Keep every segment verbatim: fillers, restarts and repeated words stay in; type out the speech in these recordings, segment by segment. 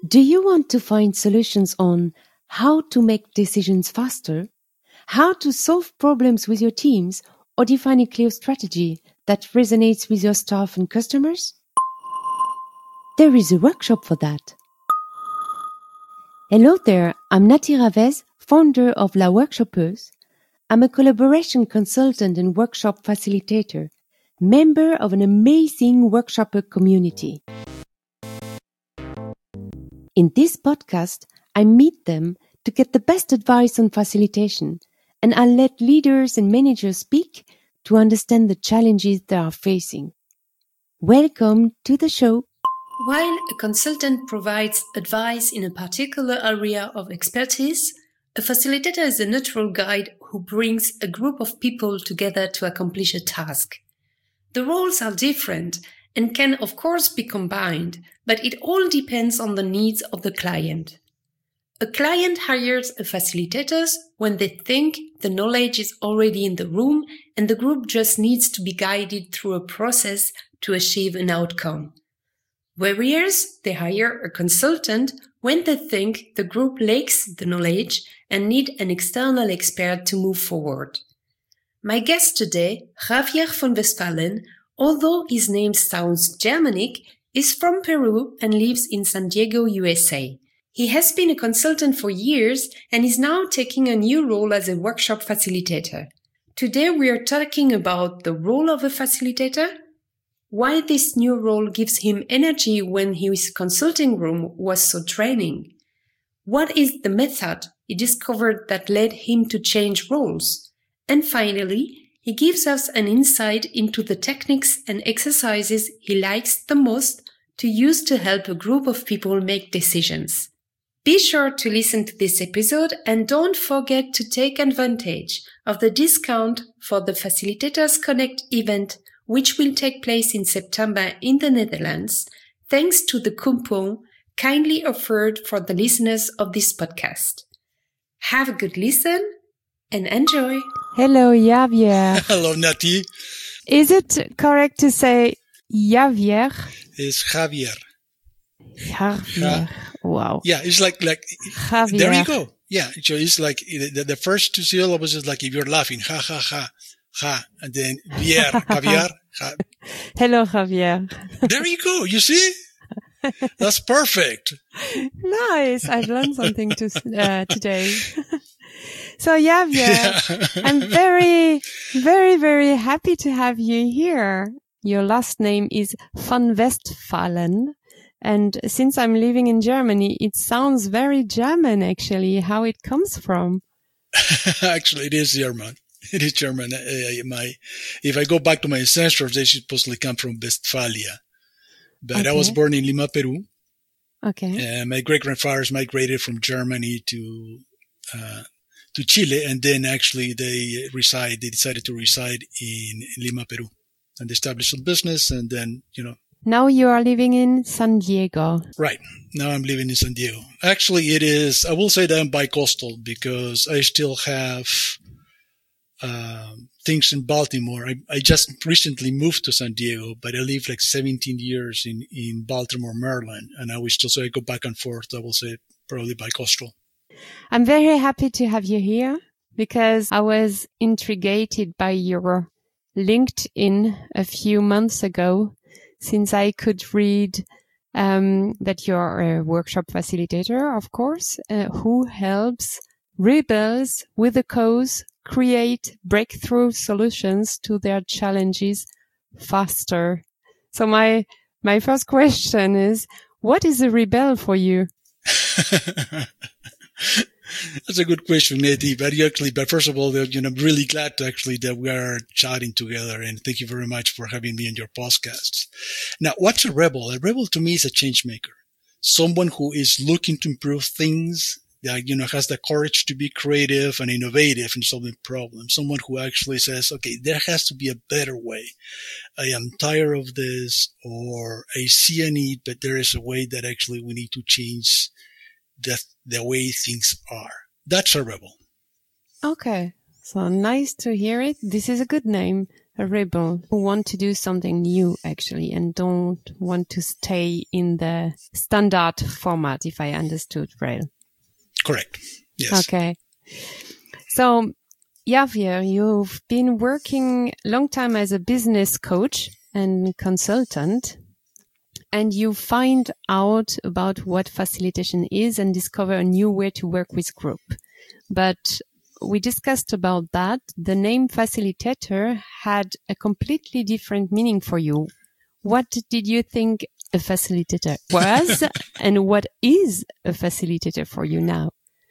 Do you want to find solutions on how to make decisions faster, how to solve problems with your teams, or define a clear strategy that resonates with your staff and customers? There is a workshop for that. Hello there, I'm Nati Ravez, founder of La Workshopeuse. I'm a collaboration consultant and workshop facilitator, member of an amazing workshopper community. In this podcast, I meet them to get the best advice on facilitation, and I let leaders and managers speak to understand the challenges they are facing. Welcome to the show. While a consultant provides advice in a particular area of expertise, a facilitator is a neutral guide who brings a group of people together to accomplish a task. The roles are different and can of course be combined, but it all depends on the needs of the client. A client hires a facilitator when they think the knowledge is already in the room and the group just needs to be guided through a process to achieve an outcome. Whereas they hire a consultant when they think the group lacks the knowledge and need an external expert to move forward. My guest today, Javier von Westphalen, although his name sounds Germanic, is from Peru and lives in San Diego, U S A. He has been a consultant for years and is now taking a new role as a workshop facilitator. Today we are talking about the role of a facilitator, why this new role gives him energy when his consulting room was so draining, what is the method he discovered that led him to change roles, and finally, he gives us an insight into the techniques and exercises he likes the most to use to help a group of people make decisions. Be sure to listen to this episode and don't forget to take advantage of the discount for the Facilitators Connect event, which will take place in September in the Netherlands, thanks to the coupon kindly offered for the listeners of this podcast. Have a good listen and enjoy. Hello, Javier. Hello, Nati. Is it correct to say Javier? It's Javier. Javier. Wow. Yeah, it's like, like, Javier. There you go. Yeah, so it's like, the, the first two syllables is like if you're laughing, ha, ha, ha, ha, and then Vier, Javier. Ha. Hello, Javier. There you go. You see? That's perfect. Nice. I've learned something to, uh, today. So, Javier, yeah. I'm very, very, very happy to have you here. Your last name is von Westphalen. And since I'm living in Germany, it sounds very German, actually, how it comes from. Actually, it is German. It is German. Uh, my, if I go back to my ancestors, they supposedly come from Westphalia. But okay. I was born in Lima, Peru. Okay. Uh, my great-grandfathers migrated from Germany to, uh, to Chile, and then actually they reside, they decided to reside in Lima, Peru, and established a business, and then, you know. Now you are living in San Diego. Right. Now I'm living in San Diego. Actually, it is, I will say that I'm bi-coastal because I still have, um, things in Baltimore. I, I just recently moved to San Diego, but I lived like seventeen years in, in Baltimore, Maryland, and I was still, so I go back and forth. I will say probably bi-coastal. I'm very happy to have you here because I was intrigued by your LinkedIn a few months ago, since I could read um, that you're a workshop facilitator, of course, uh, who helps rebels with a cause create breakthrough solutions to their challenges faster. So my my first question is, what is a rebel for you? That's a good question, Nati. But actually, but first of all, you know, I'm really glad to actually that we are chatting together, and thank you very much for having me on your podcasts. Now, what's a rebel? A rebel to me is a change maker, someone who is looking to improve things, that, you know, has the courage to be creative and innovative in solving problems. Someone who actually says, okay, there has to be a better way. I am tired of this, or I see a need, but there is a way that actually we need to change the, the way things are. That's a rebel. Okay. So nice to hear it. This is a good name. a rebel who want to do something new, actually, and don't want to stay in the standard format, if I understood right. Correct. Yes. Okay. So, Javier, you've been working a long time as a business coach and consultant, and you find out about what facilitation is and discover a new way to work with group. But we discussed about that. The name facilitator had a completely different meaning for you. What did you think a facilitator was and what is a facilitator for you now?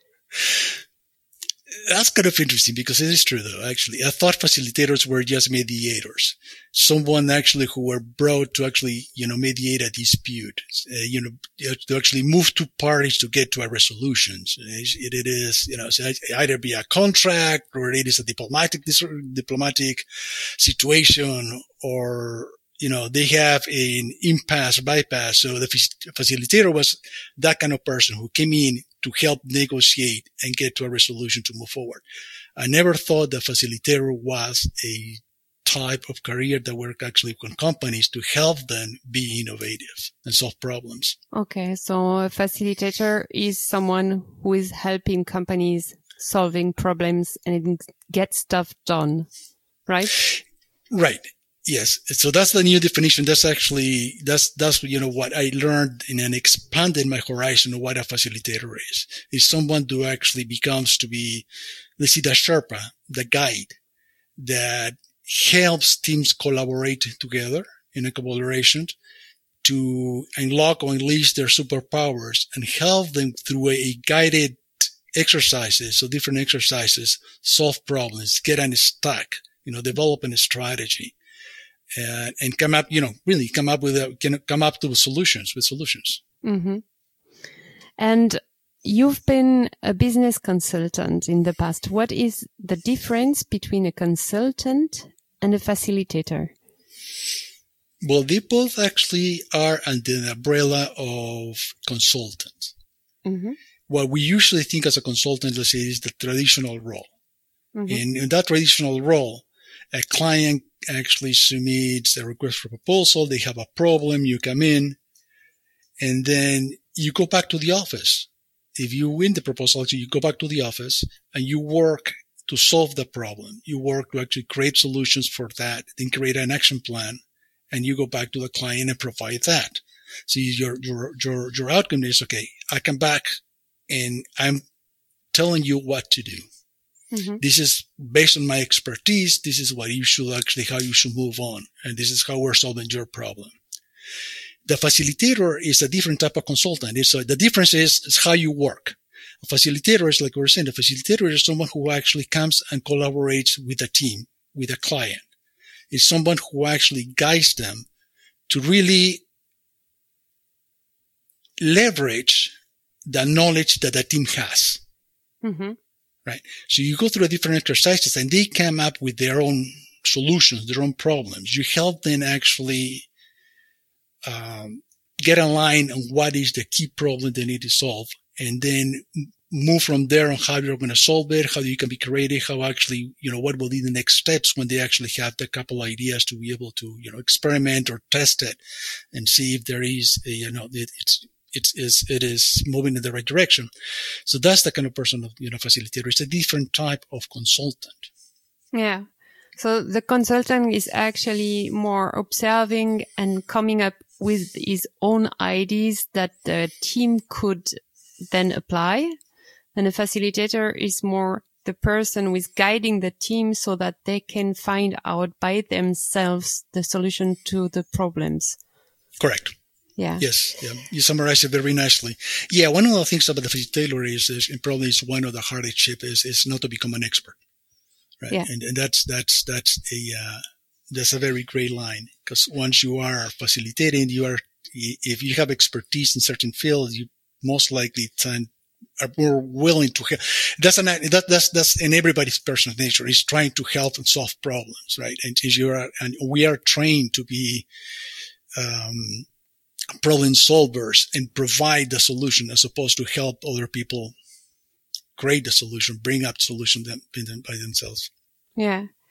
That's kind of interesting because it is true though, actually. I thought facilitators were just mediators. Someone actually who were brought to actually, you know, mediate a dispute, uh, you know, to actually move two parties to get to a resolution. It, it is, you know, either be a contract or it is a diplomatic, diplomatic situation or, you know, they have an impasse, bypass. So the facilitator was that kind of person who came in to help negotiate and get to a resolution to move forward. I never thought the facilitator was a type of career that worked actually with companies to help them be innovative and solve problems. Okay, so a facilitator is someone who is helping companies solving problems and get stuff done, right? Right. Yes. So that's the new definition. That's actually, that's, that's, you know, what I learned in and expanded my horizon of what a facilitator is. Is someone who actually becomes to be, let's see, the Sherpa, the guide that helps teams collaborate together in a collaboration to unlock or unleash their superpowers and help them through a guided exercises, so different exercises, solve problems, get unstuck, you know, develop a strategy. And, and come up, you know, really come up with a, can come up to solutions with solutions. Mm-hmm. And you've been a business consultant in the past. What is the difference between a consultant and a facilitator? Well, they both actually are under the umbrella of consultant. Mm-hmm. What we usually think as a consultant, let's say, is the traditional role. Mm-hmm. And in that traditional role, a client actually submits a request for proposal. They have a problem. You come in and then you go back to the office. If you win the proposal, you go back to the office and you work to solve the problem. You work to actually create solutions for that, then create an action plan, and you go back to the client and provide that. So your, your, your, your outcome is, okay, I come back and I'm telling you what to do. Mm-hmm. This is based on my expertise. This is what you should actually, how you should move on. And this is how we're solving your problem. The facilitator is a different type of consultant. It's, uh, the difference is, is how you work. A facilitator is, like we were saying, a facilitator is someone who actually comes and collaborates with a team, with a client. It's someone who actually guides them to really leverage the knowledge that the team has. Mm-hmm. Right. So you go through different exercises and they come up with their own solutions, their own problems. You help them actually, um, get aligned on what is the key problem they need to solve and then move from there on how you're going to solve it, how you can be creative, how actually, you know, what will be the next steps when they actually have the couple ideas to be able to, you know, experiment or test it and see if there is a, you know, it, it's, It is, it is moving in the right direction. So that's the kind of person of, you know, facilitator. It's a different type of consultant. Yeah. So the consultant is actually more observing and coming up with his own ideas that the team could then apply. And the facilitator is more the person who is guiding the team so that they can find out by themselves the solution to the problems. Correct. Yeah. Yes. Yeah. You summarized it very nicely. Yeah. One of the things about the facilitator is, is and probably is one of the hardship is, is not to become an expert. Right. Yeah. And, and that's, that's, that's a, uh, that's a very great line because once you are facilitating, you are, if you have expertise in certain fields, you most likely tend, are more willing to help. That's an, that, that's, that's in everybody's personal nature is trying to help and solve problems. Right. And you are, and we are trained to be, um, problem solvers and provide the solution as opposed to help other people create the solution, bring up solution them, by themselves. Yeah.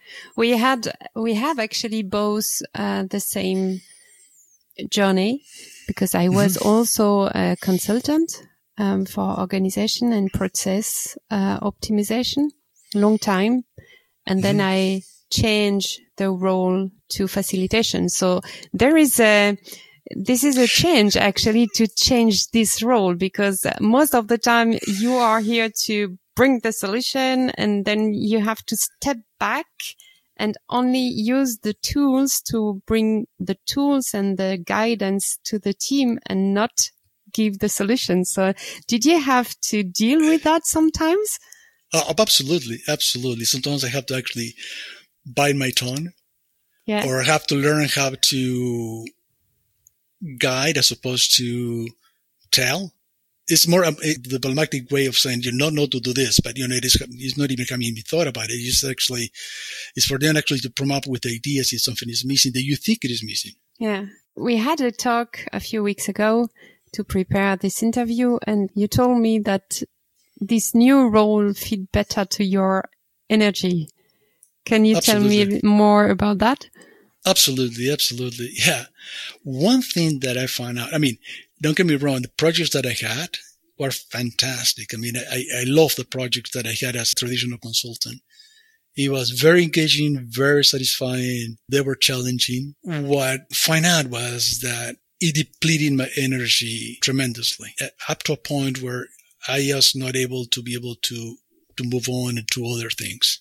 We had, we have actually both uh, the same journey, because I was mm-hmm. also a consultant um, for organization and process uh, optimization, long time. And mm-hmm. then I changed the role to facilitation. So there is a, this is a change actually to change this role, because most of the time you are here to bring the solution, and then you have to step back and only use the tools to bring the tools and the guidance to the team and not give the solution. So did you have to deal with that sometimes? Uh, absolutely. Absolutely. Sometimes I have to actually bite my tongue, yeah. or I have to learn how to guide as opposed to tell. It's more um, it, the diplomatic way of saying, you don't know to do this, but, you know, it is, it's not even coming to be thought about it. It's actually, it's for them actually to come up with ideas if something is missing that you think it is missing. Yeah. We had a talk a few weeks ago to prepare this interview, and you told me that this new role fit better to your energy. Can you absolutely. tell me more about that? Absolutely. Absolutely. Yeah. One thing that I found out, I mean, don't get me wrong, the projects that I had were fantastic. I mean, I, I love the projects that I had as a traditional consultant. It was very engaging, very satisfying. They were challenging. What I found out was that it depleted my energy tremendously, up to a point where I was not able to be able to, to move on to other things.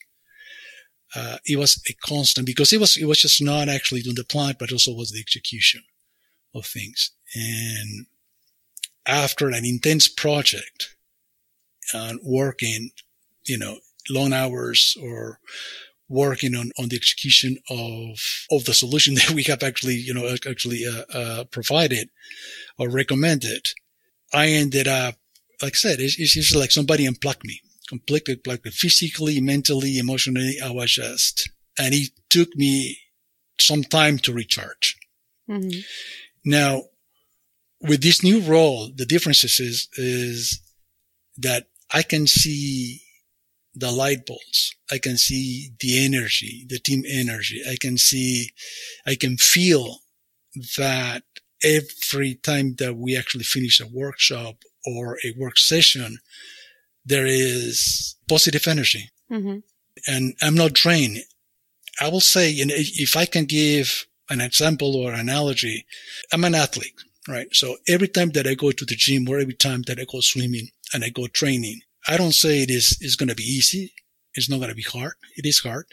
Uh, it was a constant, because it was, it was just not actually doing the plan, but also was the execution of things. And after an intense project, uh, working, you know, long hours or working on, on the execution of, of the solution that we have actually, you know, actually, uh, uh, provided or recommended, I ended up, like I said, it's, it's just like somebody unplugged me, completely unplugged me, physically, mentally, emotionally. I was just, and it took me some time to recharge. Mm-hmm. Now, with this new role, the difference is, is that I can see the light bulbs. I can see the energy, the team energy. I can see, I can feel that every time that we actually finish a workshop or a work session, there is positive energy. Mm-hmm. And I'm not drained. I will say, and if I can give an example or analogy, I'm an athlete, right? So every time that I go to the gym or every time that I go swimming and I go training, I don't say it is, is going to be easy. It's not going to be hard. It is hard,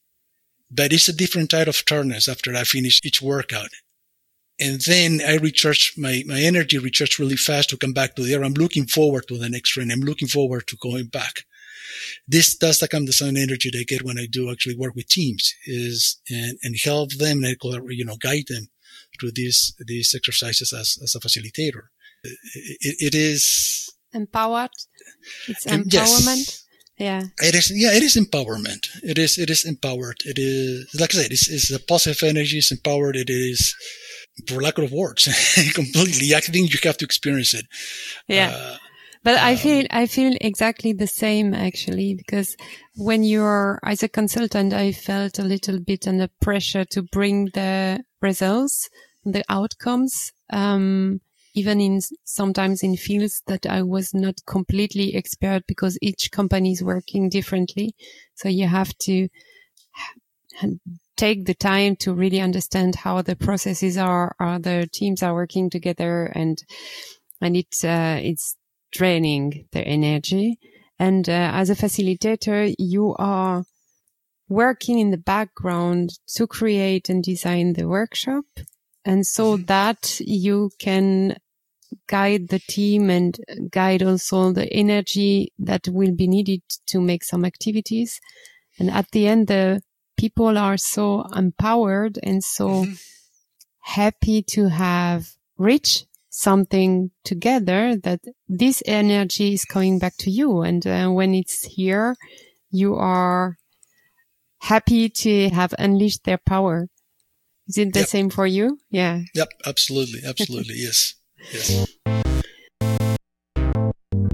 but it's a different type of tiredness after I finish each workout. And then I recharge my, my energy recharge really fast to come back to there. I'm looking forward to the next training. I'm looking forward to going back. This does the kind of same energy that I get when I do actually work with teams is, and, and help them and, you know, guide them through these, these exercises as, as a facilitator. It, it is empowered. It's empowerment. Yes. Yeah. It is, yeah, it is empowerment. It is, it is empowered. It is, like I said, it's, it's the positive energy is empowered. It is, for lack of words, completely. I think you have to experience it. Yeah. Uh, but um, I feel, I feel exactly the same actually, because when you're, as a consultant, I felt a little bit under pressure to bring the results, the outcomes, um, even in sometimes in fields that I was not completely expert, because each company is working differently. So you have to take the time to really understand how the processes are, how the teams are working together, and and it's uh, it's draining their energy. And uh, as a facilitator, you are working in the background to create and design the workshop, and so mm-hmm. that you can guide the team and guide also the energy that will be needed to make some activities. And at the end, the people are so empowered and so mm-hmm. happy to have reached something together that this energy is coming back to you. And uh, when it's here, you are happy to have unleashed their power. Is it the yep. same for you? Yeah. Yep. Absolutely. Absolutely. Yes. Yes.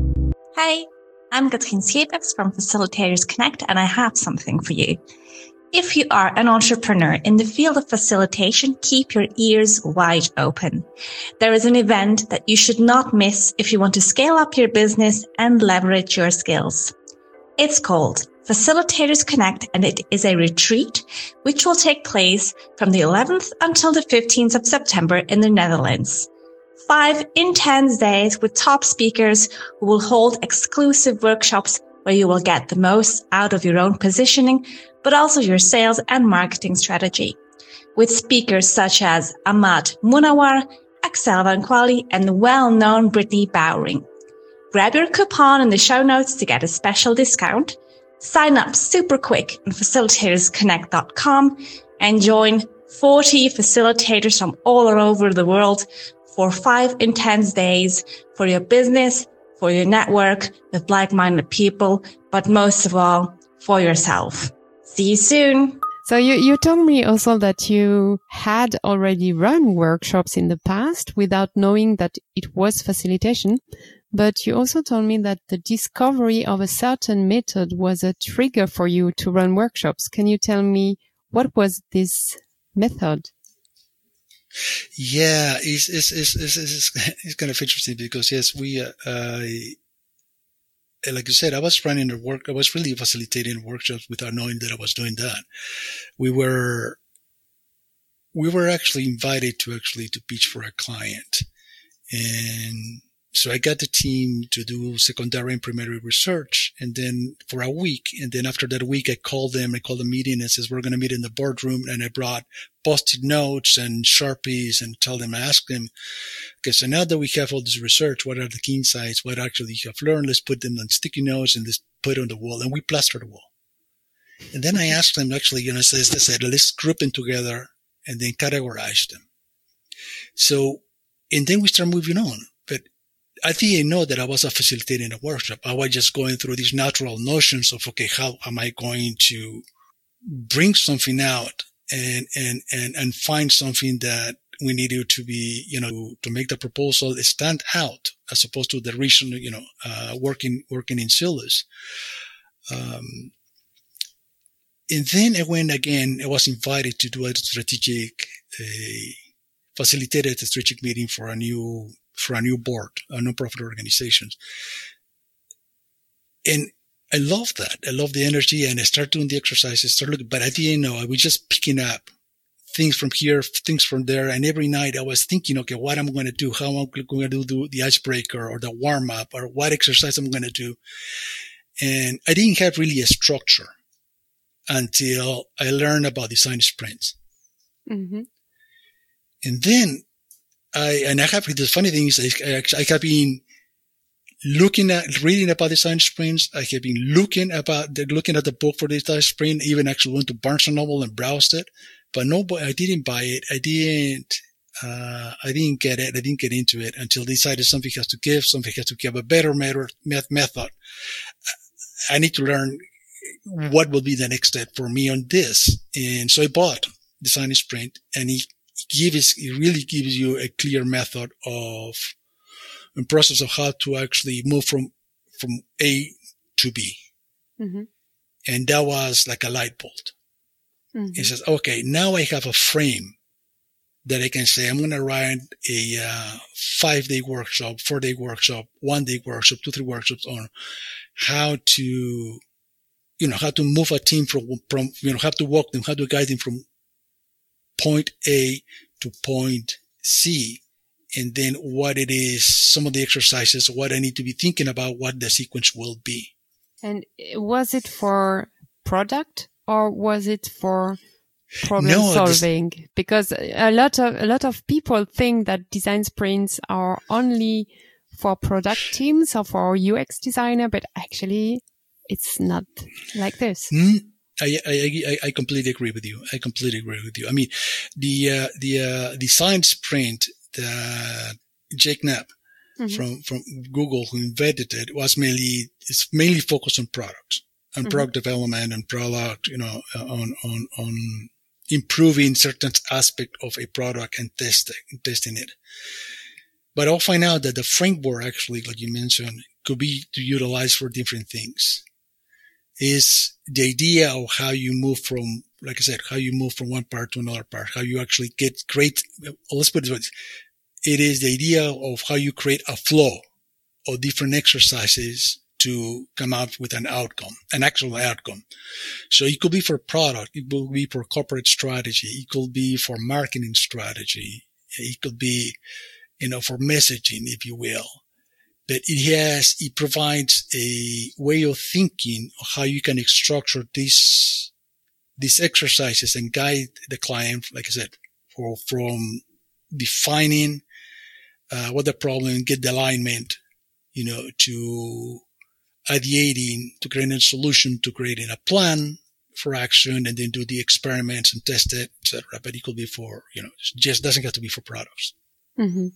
Hi, I'm Katrien Siebers from Facilitators Connect, and I have something for you. if you are an entrepreneur in the field of facilitation, keep your ears wide open. There is an event that you should not miss if you want to scale up your business and leverage your skills. It's called Facilitators Connect, and it is a retreat which will take place from the eleventh until the fifteenth of September in the Netherlands. Five intense days with top speakers who will hold exclusive workshops where you will get the most out of your own positioning, but also your sales and marketing strategy. With speakers such as Ahmad Munawar, Axel Van Quali, and the well-known Brittany Bowring. Grab your coupon in the show notes to get a special discount. Sign up super quick on facilitators connect dot com and join forty facilitators from all over the world for five intense days for your business, for your network with like-minded people, but most of all, for yourself. See you soon. So you, you told me also that you had already run workshops in the past without knowing that it was facilitation. But you also told me that the discovery of a certain method was a trigger for you to run workshops. Can you tell me what was this method? Yeah, it's, it's, it's, it's, it's, it's kind of interesting because yes, we, uh, uh, like you said, I was running a work, I was really facilitating workshops without knowing that I was doing that. We were, we were actually invited to actually to pitch for a client. And so I got the team to do secondary and primary research, and then for a week. And then after that week, I called them, I called a meeting and says, we're going to meet in the boardroom. And I brought post-it notes and Sharpies and tell them, ask them, okay, so now that we have all this research, what are the key insights? What actually you have learned? Let's put them on sticky notes and let's put it on the wall. And we plastered the wall. And then I asked them actually, you know, as I said, let's group them together and then categorize them. So, and then we start moving on. But I didn't know that I was facilitating a workshop. I was just going through these natural notions of, okay, how am I going to bring something out and, and, and, and find something that we needed to be, you know, to make the proposal stand out as opposed to the recent, you know, uh, working, working in silos. Um, and then I went again, I was invited to do a strategic, a facilitated a strategic meeting for a new, for a new board, a non-profit organizations. And I love that. I love the energy, and I start doing the exercises, start looking, but I didn't know. I was just picking up things from here, things from there. And every night I was thinking, okay, what I'm going to do, how I'm going to do the icebreaker or the warm up or what exercise I'm going to do. And I didn't have really a structure until I learned about design sprints. Mm-hmm. And then I, and I have, the funny thing is I, I have been looking at, reading about design sprints. I have been looking about, looking at the book for the design sprint, even actually went to Barnes and Noble and browsed it. But no, I didn't buy it. I didn't, uh, I didn't get it. I didn't get into it until I decided something has to give, something has to give a better method. I need to learn what will be the next step for me on this. And so I bought Design Sprint, and it gives, it really gives you a clear method of a process of how to actually move from, from A to B. Mm-hmm. And that was like a light bulb. Mm-hmm. It says, okay, now I have a frame that I can say, I'm going to write a uh, five day workshop, four day workshop, one day workshop, two, three workshops on how to, you know, how to move a team from, from, you know, how to walk them, how to guide them from point A to point C. And then what it is, some of the exercises, what I need to be thinking about, what the sequence will be. And was it for product or was it for problem no, solving? This... Because a lot of, a lot of people think that design sprints are only for product teams or for U X designer, but actually it's not like this. Mm, I, I, I completely agree with you. I completely agree with you. I mean, the, uh, the, uh, design sprint that Jake Knapp mm-hmm. from, from Google, who invented it, was mainly, it's mainly focused on products and mm-hmm. product development and product, you know, on, on, on improving certain aspect of a product and testing, testing it. But I'll find out that the framework actually, like you mentioned, could be to utilize for different things. Is the idea of how you move from like I said, how you move from one part to another part, how you actually get great, let's put it this way. It is the idea of how you create a flow of different exercises to come up with an outcome, an actual outcome. So it could be for product. It could be for corporate strategy. It could be for marketing strategy. It could be, you know, for messaging, if you will. But it has, it provides a way of thinking of how you can structure these, these exercises and guide the client, like I said, for, from defining, uh, what the problem, get the alignment, you know, to ideating, to creating a solution, to creating a plan for action, and then do the experiments and test it, et cetera. But it could be for, you know, it just doesn't have to be for products. Mm-hmm.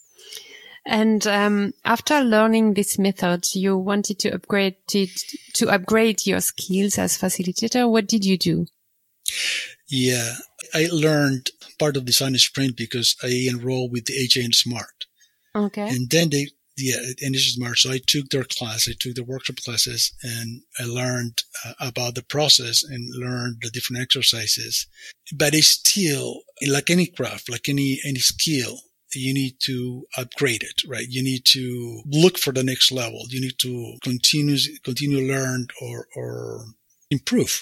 And um, after learning these methods, you wanted to upgrade it, to upgrade your skills as facilitator. What did you do? Yeah, I learned part of Design Sprint because I enrolled with the A J and Smart. Okay. And then they, yeah, and this is smart. So I took their class, I took the workshop classes, and I learned uh, about the process and learned the different exercises. But it's still, like any craft, like any, any skill, you need to upgrade it, right? You need to look for the next level. You need to continue, continue to learn or, or improve.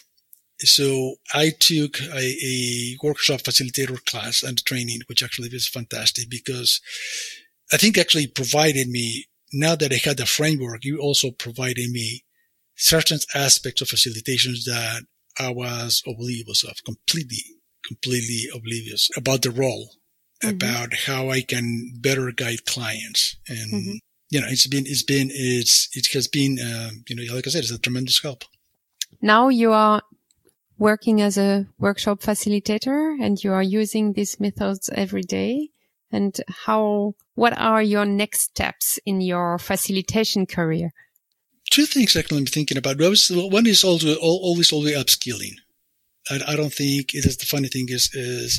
So I took a, a workshop facilitator class and training, which actually was fantastic because I think actually provided me, now that I had the framework, you also provided me certain aspects of facilitations that I was oblivious of, completely, completely oblivious about the role, mm-hmm. about how I can better guide clients. And, mm-hmm. you know, it's been, it's been, it's, it has been, um, you know, like I said, it's a tremendous help. Now you are working as a workshop facilitator and you are using these methods every day. And how, what are your next steps in your facilitation career? Two things actually I'm thinking about. One is always, always, always upskilling. I, I don't think it is, the funny thing is, is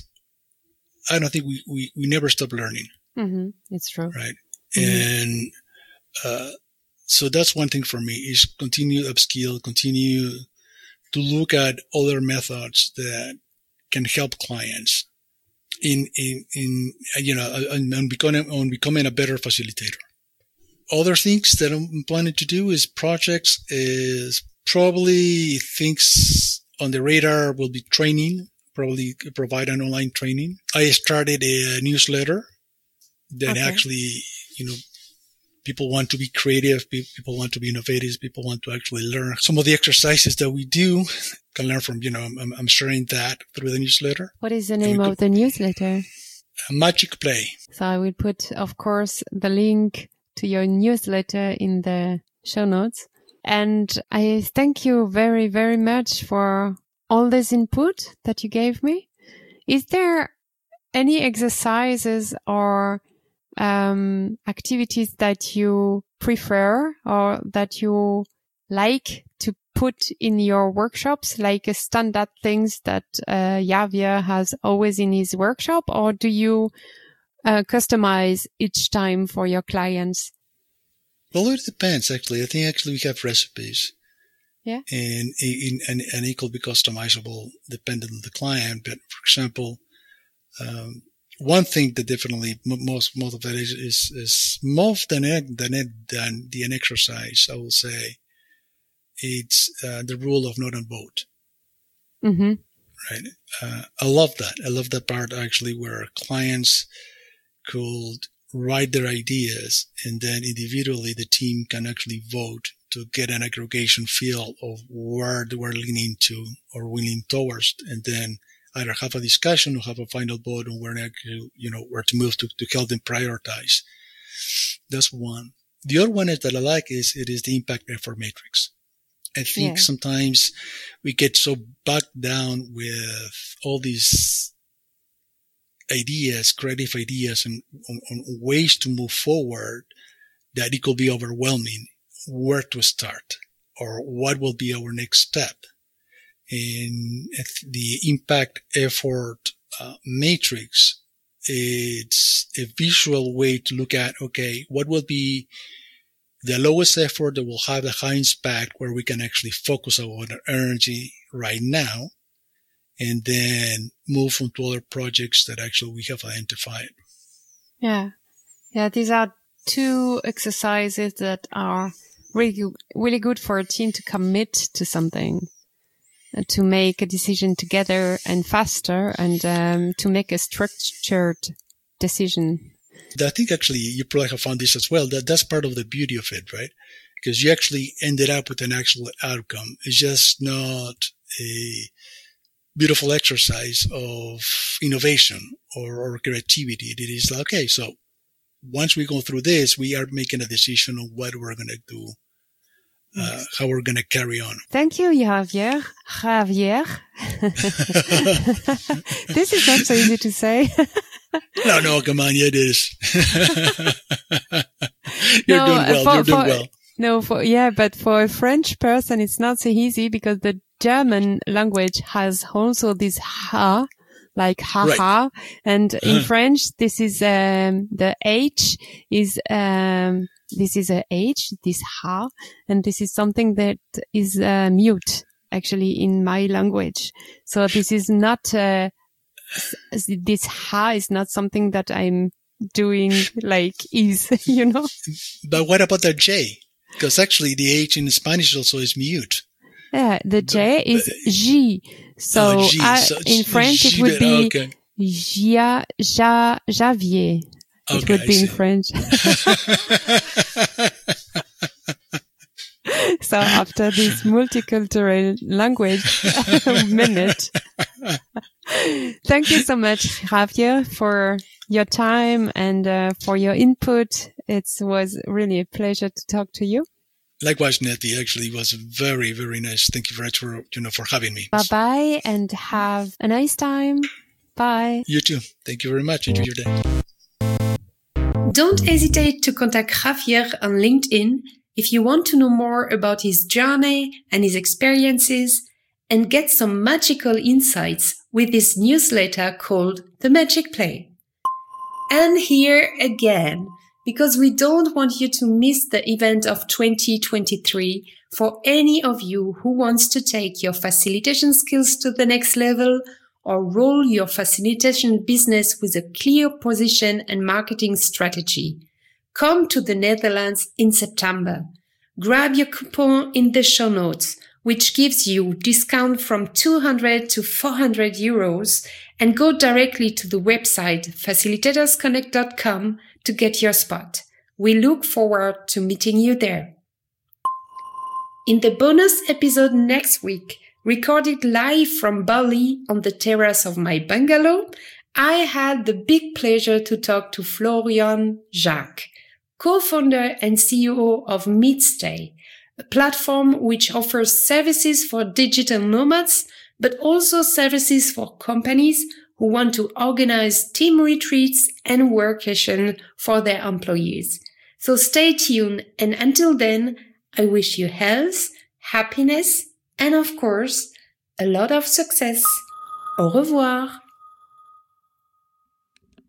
I don't think we, we, we never stop learning. Mm-hmm. It's true. Right. Mm-hmm. And, uh, so that's one thing for me is continue upskill, continue to look at other methods that can help clients in, in, in, you know, on becoming, on becoming a better facilitator. Other things that I'm planning to do is projects is probably things on the radar will be training, probably provide an online training. I started a newsletter that okay. actually, you know, people want to be creative. People want to be innovative. People want to actually learn some of the exercises that we do. Can learn from, you know, I'm, I'm sharing that through the newsletter. What is the name of the newsletter? Magic Play. So I will put, of course, the link to your newsletter in the show notes. And I thank you very, very much for all this input that you gave me. Is there any exercises or um activities that you prefer or that you like to put in your workshops, like a standard things that uh, Javier has always in his workshop, or do you uh, customize each time for your clients? Well, it depends, actually. I think actually we have recipes. Yeah. And, and, and it could be customizable depending on the client. But for example, um, one thing that definitely most, most of it is, is, is more than it, than it, than the an exercise, I will say. It's, uh, the rule of not on vote. Mm-hmm. Right. Uh, I love that. I love that part actually where clients could write their ideas and then individually the team can actually vote to get an aggregation feel of where they were leaning to or leaning towards, and then either have a discussion or have a final vote on where to, you know, where to move to, to help them prioritize. That's one. The other one is that I like is it is the impact effort matrix. I think yeah. sometimes we get so bogged down with all these ideas, creative ideas, and on, on ways to move forward that it could be overwhelming. Where to start or what will be our next step. And the impact effort uh, matrix, it's a visual way to look at, okay, what will be the lowest effort that will have the highest impact where we can actually focus our energy right now. and then move on to other projects that actually we have identified. Yeah. Yeah. These are two exercises that are really, really good for a team to commit to something, to make a decision together and faster, and um, to make a structured decision. I think actually you probably have found this as well. That that's part of the beauty of it, right? Because you actually ended up with an actual outcome. It's just not a beautiful exercise of innovation or, or creativity. It is like, okay, so once we go through this, we are making a decision on what we're going to do, uh, how we're going to carry on. Thank you, Javier. Javier. This is not so easy to say. No, no, come on, yeah, it is. You're no, doing well. For, You're doing for, well. No, for, yeah, but for a French person, it's not so easy because the German language has also this ha, like haha. Right. And in uh-huh. French, this is, um, the H is, um, this is a H, this ha, and this is something that is, uh, mute actually in my language. So this is not, uh, this ha is not something that I'm doing like is, you know. But what about the J? Because actually the H in Spanish also is mute. Yeah, the J the, is J. So, oh, G. I, so in French G, it would be okay. Ja, ja, Javier. Okay, it would I be see. In French. So after this multicultural language minute, thank you so much, Javier, for your time and uh, for your input. It was really a pleasure to talk to you. Likewise, Nettie. Actually, it was very, very nice. Thank you very much for you know for having me. Bye bye, and have a nice time. Bye. You too. Thank you very much. Enjoy your day. Don't hesitate to contact Javier on LinkedIn if you want to know more about his journey and his experiences and get some magical insights with his newsletter called The Magic Play. And here again, because we don't want you to miss the event of twenty twenty-three for any of you who wants to take your facilitation skills to the next level or roll your facilitation business with a clear position and marketing strategy. Come to the Netherlands in September. Grab your coupon in the show notes, which gives you discount from two hundred to four hundred euros, and go directly to the website facilitators connect dot com to get your spot. We look forward to meeting you there. In the bonus episode next week, recorded live from Bali on the terrace of my bungalow, I had the big pleasure to talk to Florian Jacques, co-founder and C E O of Meetstay, a platform which offers services for digital nomads, but also services for companies who want to organize team retreats and workation for their employees. So stay tuned, and until then, I wish you health, happiness, and of course, a lot of success. Au revoir.